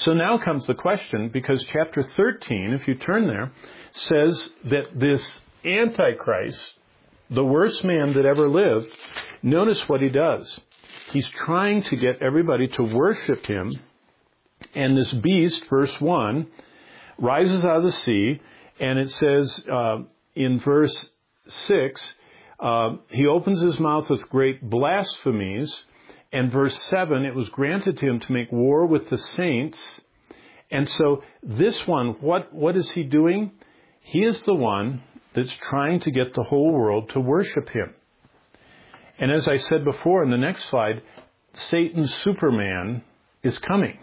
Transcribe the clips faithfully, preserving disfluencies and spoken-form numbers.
So now comes the question, because chapter thirteen, if you turn there, says that this Antichrist, the worst man that ever lived, notice what he does. He's trying to get everybody to worship him. And this beast, verse one, rises out of the sea, and it says uh, in verse six, uh, he opens his mouth with great blasphemies. And verse seven, it was granted to him to make war with the saints. And so this one, what, what is he doing? He is the one that's trying to get the whole world to worship him. And as I said before in the next slide, Satan's Superman is coming.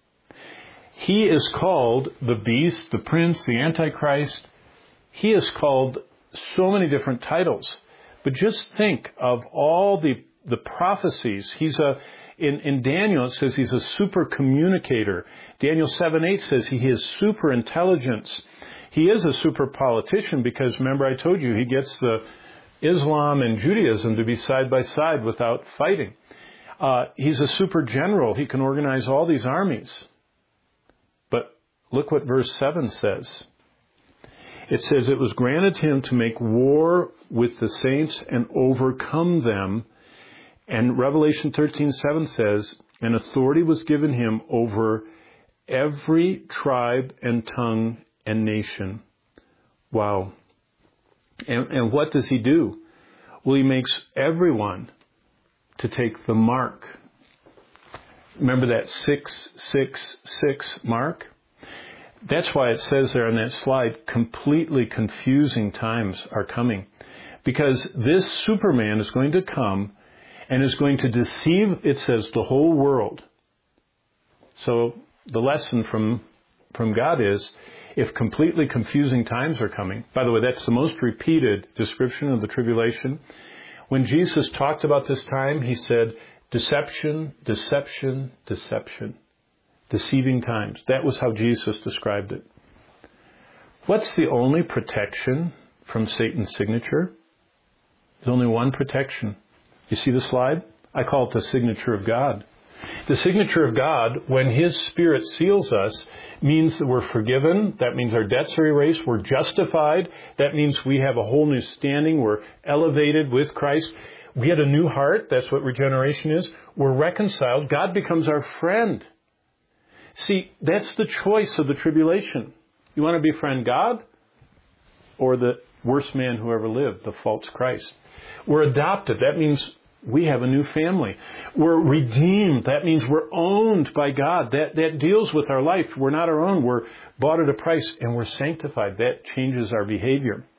He is called the beast, the prince, the Antichrist. He is called so many different titles. But just think of all the the prophecies. He's a, in, in Daniel it says he's a super communicator. Daniel seven eight says he has super intelligence. He is a super politician because remember I told you he gets the Islam and Judaism to be side by side without fighting. Uh, he's a super general. He can organize all these armies. But look what verse seven says. It says it was granted him to make war with the saints and overcome them. And Revelation thirteen seven says, an authority was given him over every tribe and tongue and nation. Wow. And, and what does he do? Well, he makes everyone to take the mark. Remember that six six six mark? That's why it says there on that slide, completely confusing times are coming. Because this Superman is going to come and is going to deceive, it says, the whole world. So the lesson from from God is, if completely confusing times are coming, by the way, that's the most repeated description of the tribulation. When Jesus talked about this time, he said, deception, deception, deception. Deceiving times. That was how Jesus described it. What's the only protection from Satan's signature? There's only one protection. You see the slide? I call it the signature of God. The signature of God, when His Spirit seals us, means that we're forgiven. That means our debts are erased. We're justified. That means we have a whole new standing. We're elevated with Christ. We had a new heart. That's what regeneration is. We're reconciled. God becomes our friend. See, that's the choice of the tribulation. You want to befriend God or the worst man who ever lived, the false Christ? We're adopted. That means we have a new family. We're redeemed. That means we're owned by God. That, that deals with our life. We're not our own. We're bought at a price and we're sanctified. That changes our behavior.